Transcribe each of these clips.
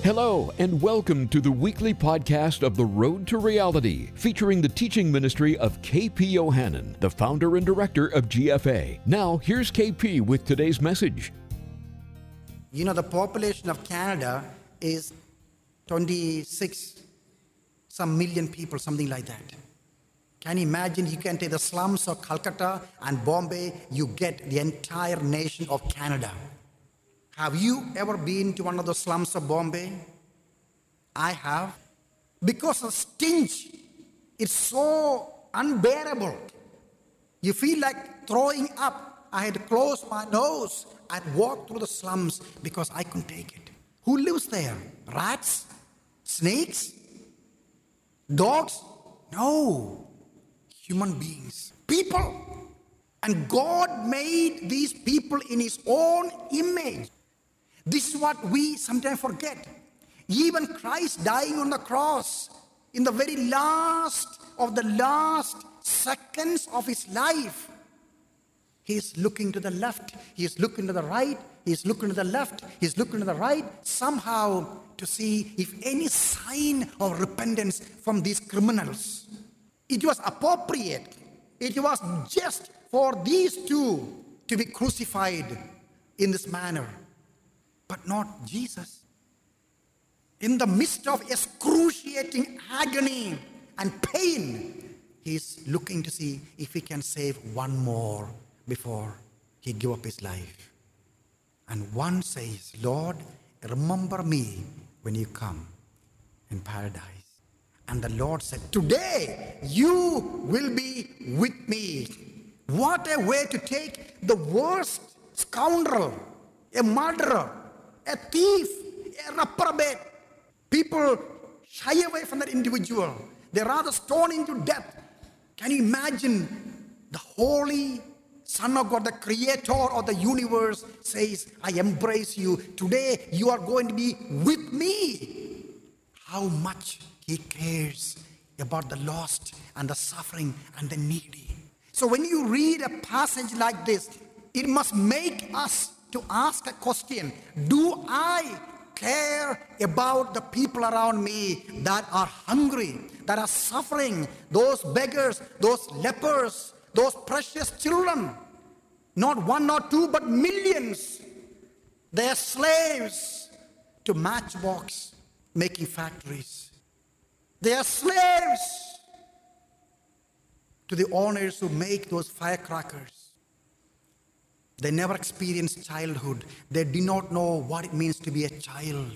Hello, and welcome to the weekly podcast of The Road to Reality, featuring the teaching ministry of KP Yohannan, the founder and director of GFA. Now, here's KP with today's message. You know, the population of Canada is 26 some million people, something like that. Can you imagine? You can take the slums of Calcutta and Bombay, you get the entire nation of Canada. Have you ever been to one of the slums of Bombay? I have. Because the stench is so unbearable. You feel like throwing up. I had to close my nose and walk through the slums because I couldn't take it. Who lives there? Rats? Snakes? Dogs? No. Human beings. People. And God made these people in His own image. This is what we sometimes forget. Even Christ dying on the cross, in the very last seconds of His life, He is looking to the left, He is looking to the right, He is looking to the left, He is looking to the right, somehow to see if any sign of repentance from these criminals. It was appropriate. It was just for these two to be crucified in this manner. But not Jesus. In the midst of excruciating agony and pain, He's looking to see if He can save one more before He give up His life. And one says, Lord, remember me when you come in paradise. And the Lord said, today you will be with me. What a way to take the worst scoundrel, a murderer, a thief, a reprobate. People shy away from that individual. They rather stone him to death. Can you imagine the holy Son of God, the creator of the universe says, I embrace you. Today you are going to be with me. How much He cares about the lost and the suffering and the needy. So when you read a passage like this, it must make us to ask a question. Do I care about the people around me that are hungry, that are suffering, those beggars, those lepers, those precious children? Not one or two, but millions. They are slaves to matchbox making factories. They are slaves to the owners who make those firecrackers. They never experienced childhood. They do not know what it means to be a child.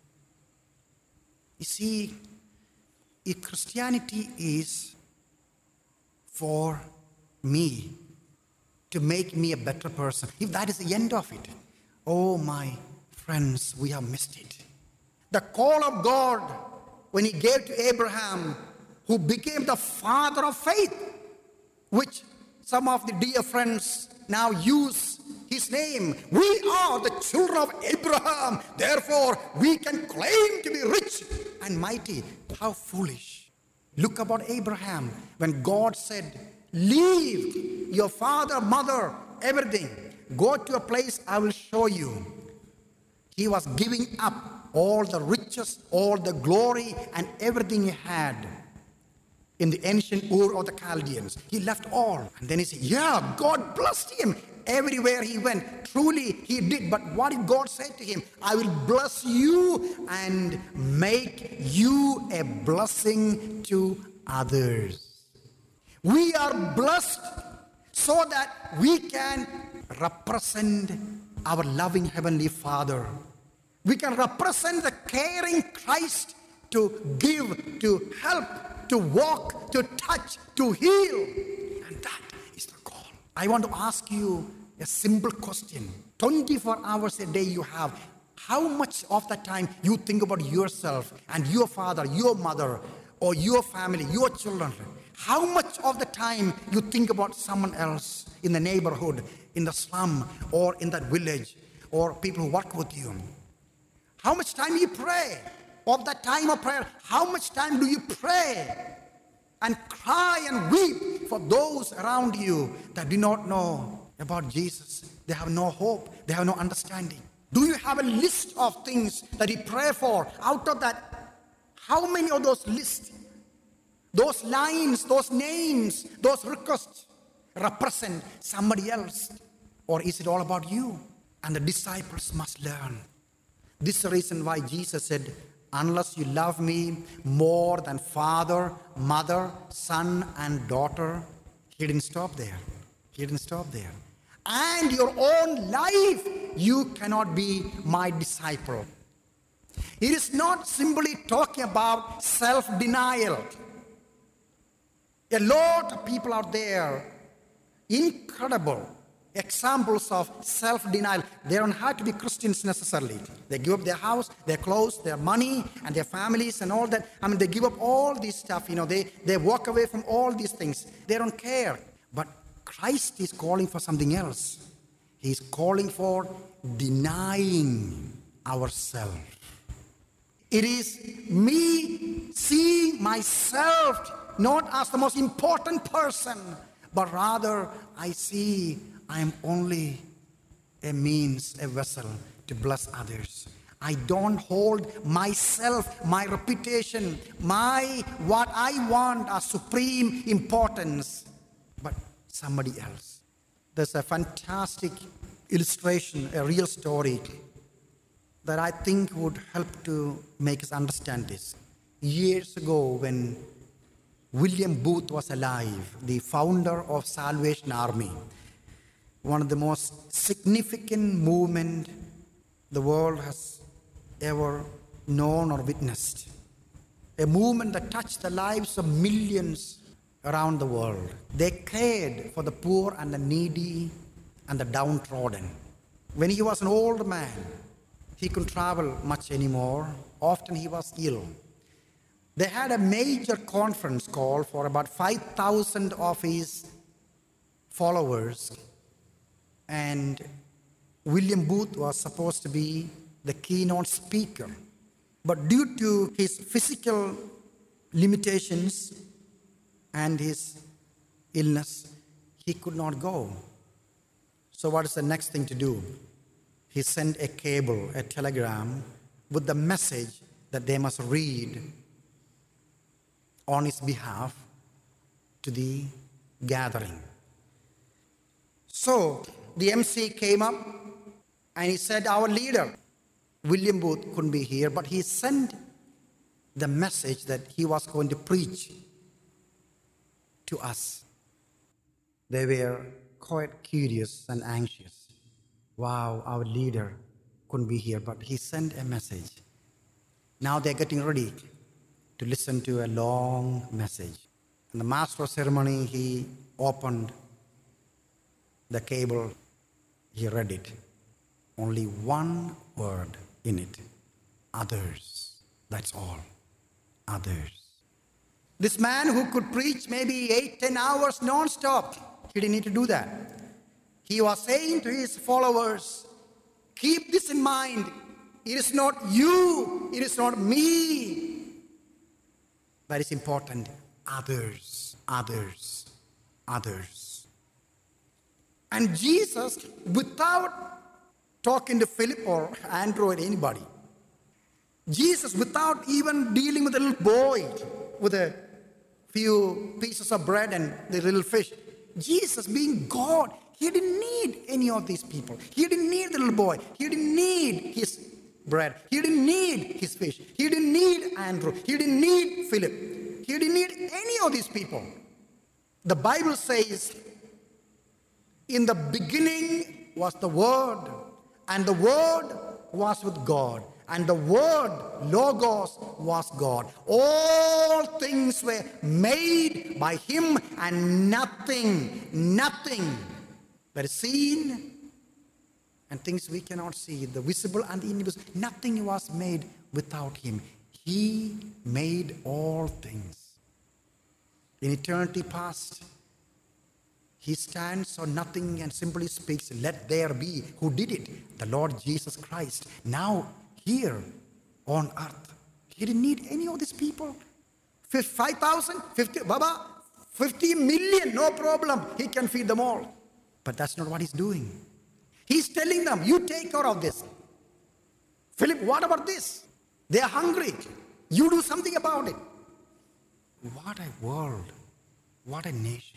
You see, if Christianity is for me, to make me a better person, if that is the end of it, oh my friends, we have missed it. The call of God, when He gave to Abraham, who became the father of faith, which some of the dear friends now use his name. We are the children of Abraham. Therefore, we can claim to be rich and mighty. How foolish. Look about Abraham. When God said, leave your father, mother, everything. Go to a place I will show you. He was giving up all the riches, all the glory, and everything he had in the ancient Ur of the Chaldeans. He left all. And then he said, yeah, God blessed him. Everywhere he went, truly he did. But what did God say to him? I will bless you and make you a blessing to others. We are blessed so that we can represent our loving Heavenly Father. We can represent the caring Christ to give, to help, to walk, to touch, to heal. And that is the call. I want to ask you a simple question. 24 hours a day you have. How much of the time you think about yourself and your father, your mother, or your family, your children? How much of the time you think about someone else in the neighborhood, in the slum, or in that village, or people who work with you? How much time you pray? Of that time of prayer, how much time do you pray and cry and weep for those around you that do not know about Jesus? They have no hope. They have no understanding. Do you have a list of things that you pray for? Out of that, how many of those lists, those lines, those names, those requests represent somebody else? Or is it all about you? And the disciples must learn. This is the reason why Jesus said, unless you love me more than father, mother, son, and daughter. He didn't stop there. He didn't stop there. And your own life, you cannot be my disciple. It is not simply talking about self-denial. A lot of people out there, incredible examples of self-denial. They don't have to be Christians necessarily. They give up their house, their clothes, their money, and their families and all that. They give up all this stuff. They walk away from all these things. They don't care. But Christ is calling for something else. He's calling for denying ourselves. It is me seeing myself not as the most important person, but rather I see I am only a means, a vessel to bless others. I don't hold myself, my reputation, what I want as supreme importance, but somebody else. There's a fantastic illustration, a real story that I think would help to make us understand this. Years ago, when William Booth was alive, the founder of Salvation Army, one of the most significant movement the world has ever known or witnessed. A movement that touched the lives of millions around the world. They cared for the poor and the needy and the downtrodden. When he was an old man, he couldn't travel much anymore. Often he was ill. They had a major conference call for about 5,000 of his followers. And William Booth was supposed to be the keynote speaker. But due to his physical limitations and his illness, he could not go. So what is the next thing to do? He sent a cable, a telegram, with the message that they must read on his behalf to the gathering. So the MC came up and he said, our leader, William Booth, couldn't be here, but he sent the message that he was going to preach to us. They were quite curious and anxious. Wow, our leader couldn't be here, but he sent a message. Now they're getting ready to listen to a long message. And the master of ceremony, he opened the cable, he read it. Only one word in it. Others. That's all. Others. This man who could preach maybe 8-10 hours non-stop, he didn't need to do that. He was saying to his followers, keep this in mind. It is not you, it is not me. That is important. Others, others, others. And Jesus, without talking to Philip or Andrew or anybody, Jesus, without even dealing with a little boy with a few pieces of bread and the little fish, Jesus being God, he didn't need any of these people. He didn't need the little boy. He didn't need his bread. He didn't need his fish. He didn't need Andrew. He didn't need Philip. He didn't need any of these people. The Bible says, in the beginning was the Word, and the Word was with God, and the Word, Logos, was God. All things were made by Him, and nothing that is seen and things we cannot see, the visible and the invisible, nothing was made without Him. He made all things. In eternity past, He stands on nothing and simply speaks, let there be. Who did it? The Lord Jesus Christ. Now, here on earth, He didn't need any of these people. 5,000, 50 million, no problem. He can feed them all. But that's not what He's doing. He's telling them, you take care of this. Philip, what about this? They are hungry. You do something about it. What a world. What a nation.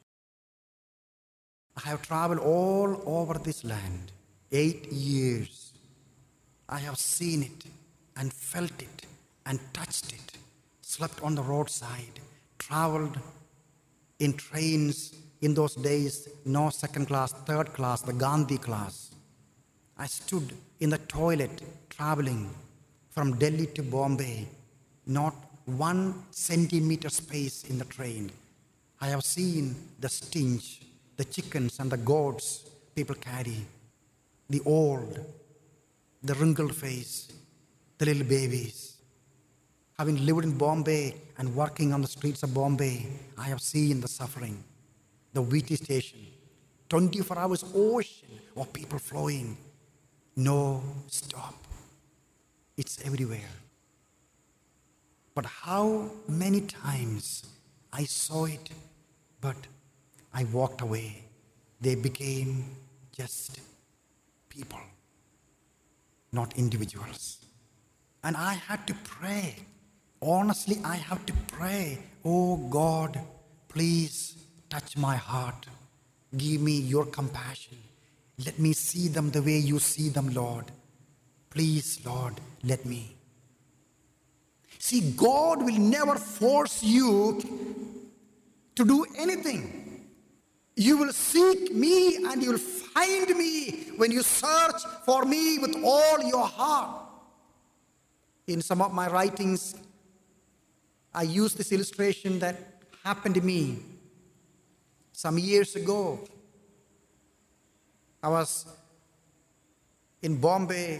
I have traveled all over this land, 8 years. I have seen it and felt it and touched it, slept on the roadside, traveled in trains. In those days, no second class, third class, the Gandhi class. I stood in the toilet traveling from Delhi to Bombay, not 1 centimeter space in the train. I have seen the stench, the chickens and the goats people carry, the old, the wrinkled face, the little babies. Having lived in Bombay and working on the streets of Bombay, I have seen the suffering. The Whitty station, 24 hours ocean of people flowing, no stop. It's everywhere. But how many times I saw it, but I walked away. They became just people, not individuals. And I had to pray. Honestly, I have to pray. Oh God, please touch my heart. Give me your compassion. Let me see them the way you see them, Lord. Please, Lord, let me. See, God will never force you to do anything. You will seek me and you will find me when you search for me with all your heart. In some of my writings, I use this illustration that happened to me some years ago. I was in Bombay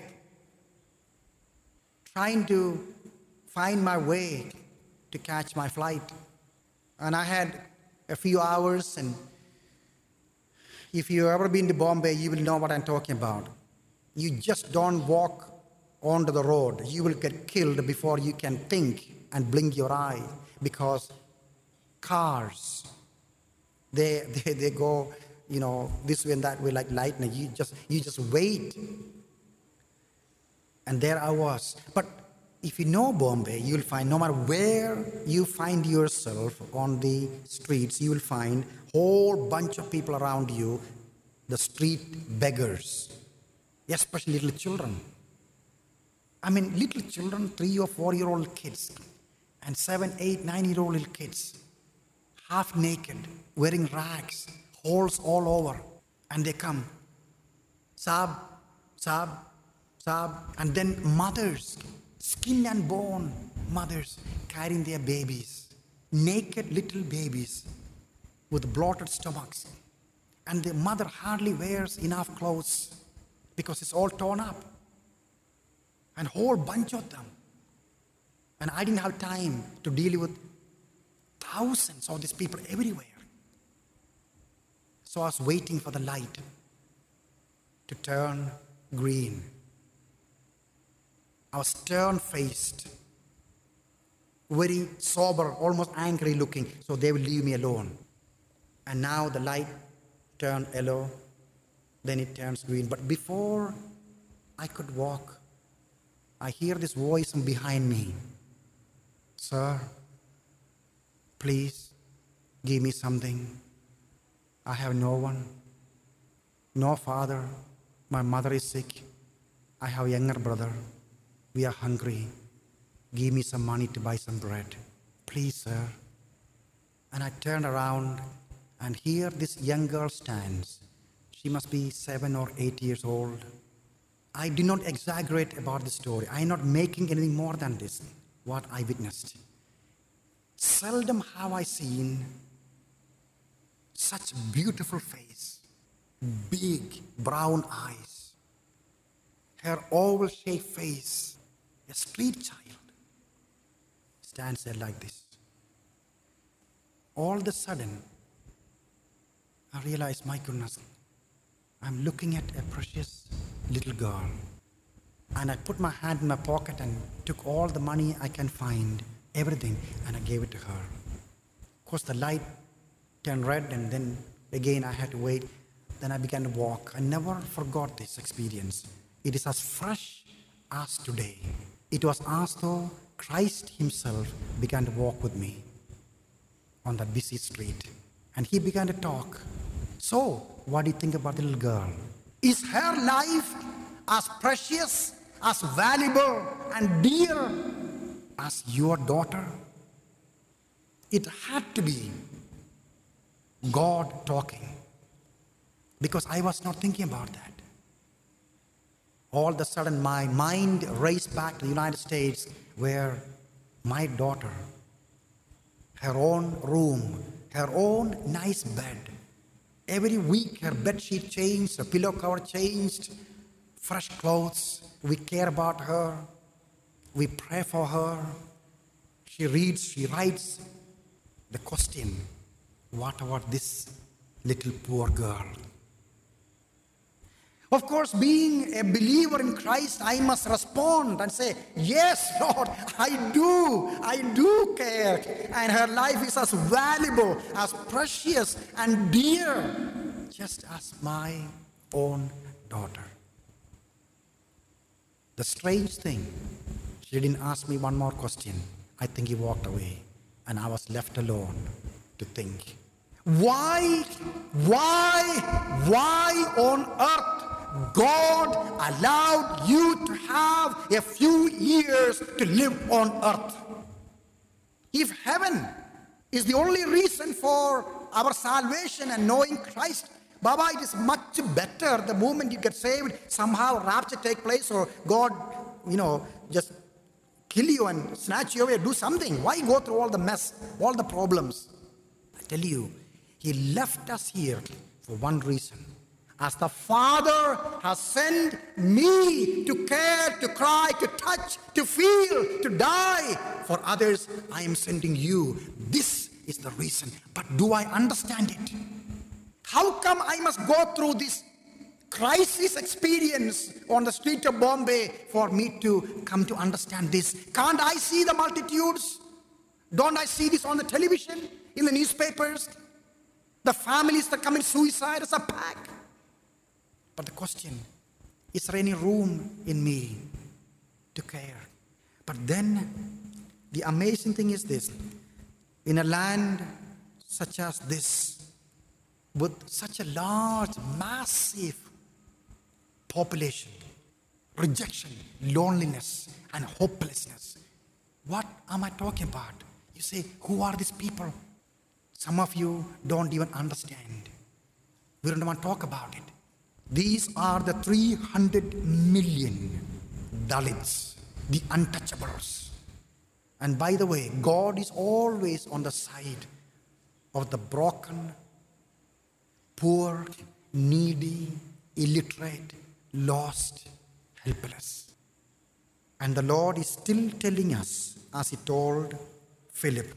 trying to find my way to catch my flight. And I had a few hours, and if you've ever been to Bombay, you will know what I'm talking about. You just don't walk onto the road. You will get killed before you can think and blink your eye, because cars, they go, this way and that way like lightning. You just wait. And there I was. But if you know Bombay, you'll find no matter where you find yourself on the streets, you will find a whole bunch of people around you, the street beggars, especially little children. I mean, little children, 3 or 4-year-old kids, and 7, 8, 9-year-old little kids, half naked, wearing rags, holes all over, and they come, Saab, Saab, Saab, and then mothers, skin and bone mothers, carrying their babies, naked little babies with bloated stomachs, and the mother hardly wears enough clothes because it's all torn up, and a whole bunch of them. And I didn't have time to deal with thousands of these people everywhere. So I was waiting for the light to turn green. I was stern-faced, very sober, almost angry looking, so they will leave me alone. And now the light turned yellow, then it turns green. But before I could walk, I hear this voice from behind me. Sir, please give me something. I have no one, no father. My mother is sick. I have a younger brother. We are hungry. Give me some money to buy some bread. Please, sir. And I turned around, and here this young girl stands. She must be 7 or 8 years old. I do not exaggerate about the story. I am not making anything more than this, what I witnessed. Seldom have I seen such beautiful face, big brown eyes, her oval-shaped face, a street child stands there like this. All of a sudden, I realized, my goodness, I'm looking at a precious little girl. And I put my hand in my pocket and took all the money I can find, everything, and I gave it to her. Of course, the light turned red, and then again I had to wait. Then I began to walk. I never forgot this experience. It is as fresh as today. It was as though Christ himself began to walk with me on that busy street. And he began to talk. So, what do you think about the little girl? Is her life as precious, as valuable and dear as your daughter? It had to be God talking, because I was not thinking about that. All of a sudden, my mind raced back to the United States, where my daughter, her own room, her own nice bed, every week her bed sheet changed, her pillow cover changed, fresh clothes. We care about her. We pray for her. She reads, she writes. The question, what about this little poor girl? Of course, being a believer in Christ, I must respond and say, yes, Lord, I do care. And her life is as valuable, as precious and dear, just as my own daughter. The strange thing, she didn't ask me one more question. I think he walked away, and I was left alone to think. Why on earth God allowed you to have a few years to live on earth? If heaven is the only reason for our salvation and knowing Christ, Baba, it is much better the moment you get saved, somehow rapture take place, or God, just kill you and snatch you away, do something. Why go through all the mess, all the problems? I tell you, he left us here for one reason. As the Father has sent me to care, to cry, to touch, to feel, to die for others, I am sending you. This is the reason. But do I understand it? How come I must go through this crisis experience on the street of Bombay for me to come to understand this? Can't I see the multitudes? Don't I see this on the television, in the newspapers? The families that commit suicide as a pack. But the question, is there any room in me to care? But then, the amazing thing is this. In a land such as this, with such a large, massive population, rejection, loneliness, and hopelessness, what am I talking about? You say, who are these people? Some of you don't even understand. We don't want to talk about it. These are the 300 million Dalits, the untouchables. And by the way, God is always on the side of the broken, poor, needy, illiterate, lost, helpless. And the Lord is still telling us, as he told Philip,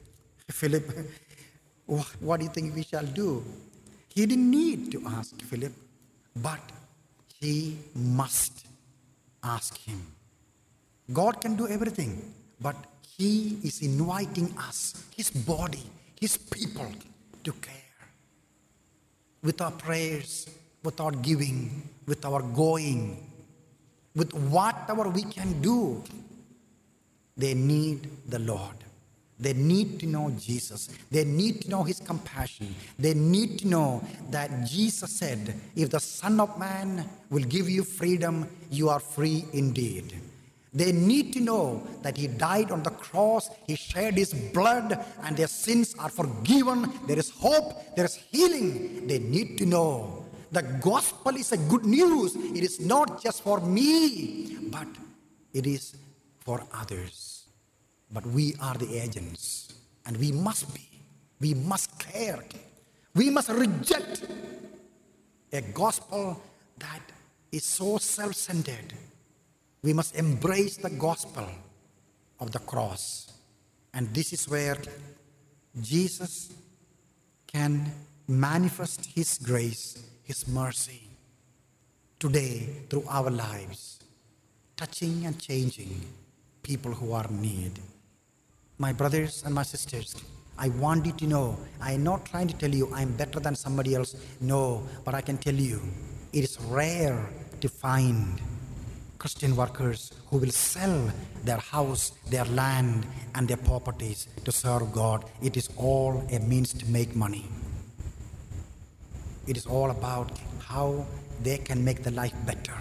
what do you think we shall do? He didn't need to ask Philip, but he must ask him. God can do everything, but he is inviting us, his body, his people, to care. With our prayers, with our giving, with our going, with whatever we can do, they need the Lord. They need to know Jesus. They need to know his compassion. They need to know that Jesus said, if the Son of Man will give you freedom, you are free indeed. They need to know that he died on the cross, he shed his blood, and their sins are forgiven. There is hope, there is healing. They need to know the gospel is a good news. It is not just for me, but it is for others. But we are the agents, and we must be. We must care. We must reject a gospel that is so self-centered. We must embrace the gospel of the cross. And this is where Jesus can manifest his grace, his mercy, today through our lives, touching and changing people who are in need. My brothers and my sisters, I want you to know, I am not trying to tell you I am better than somebody else. No, but I can tell you, it is rare to find Christian workers who will sell their house, their land, and their properties to serve God. It is all a means to make money. It is all about how they can make the life better.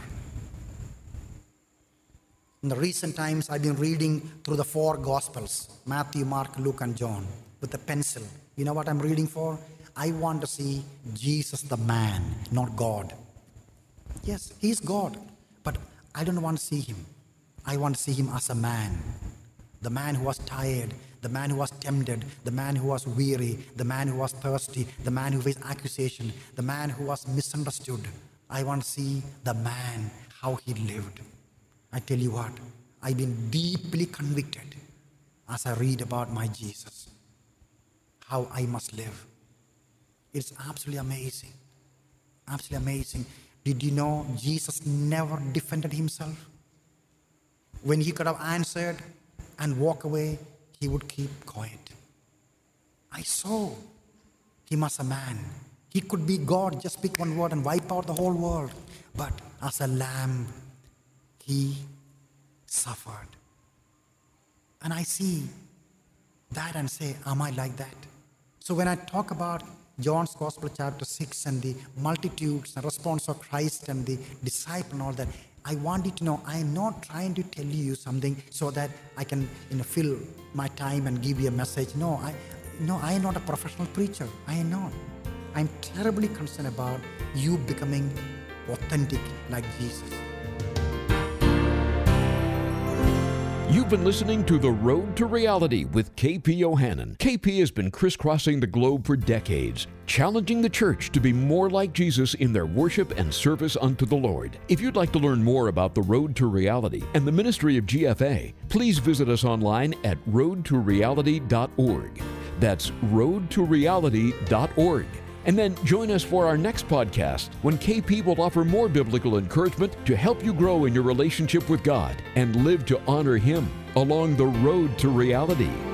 In the recent times, I've been reading through the 4 Gospels, Matthew, Mark, Luke, and John, with a pencil. You know what I'm reading for? I want to see Jesus the man, not God. Yes, he's God, but I don't want to see him. I want to see him as a man. The man who was tired, the man who was tempted, the man who was weary, the man who was thirsty, the man who faced accusation, the man who was misunderstood. I want to see the man, how he lived. I tell you what, I've been deeply convicted as I read about my Jesus, how I must live. It's absolutely amazing. Absolutely amazing. Did you know Jesus never defended himself? When he could have answered and walk away, he would keep quiet. I saw him as a man. He could be God, just speak one word and wipe out the whole world. But as a lamb, he suffered. And I see that and say, am I like that? So when I talk about John's Gospel chapter 6 and the multitudes and response of Christ and the disciple and all that, I want you to know I am not trying to tell you something so that I can fill my time and give you a message. No, I am not a professional preacher. I am not. I'm terribly concerned about you becoming authentic like Jesus. You've been listening to The Road to Reality with KP Yohannan. KP has been crisscrossing the globe for decades, challenging the church to be more like Jesus in their worship and service unto the Lord. If you'd like to learn more about The Road to Reality and the ministry of GFA, please visit us online at roadtoreality.org. That's roadtoreality.org. And then join us for our next podcast when KP will offer more biblical encouragement to help you grow in your relationship with God and live to honor Him along the road to reality.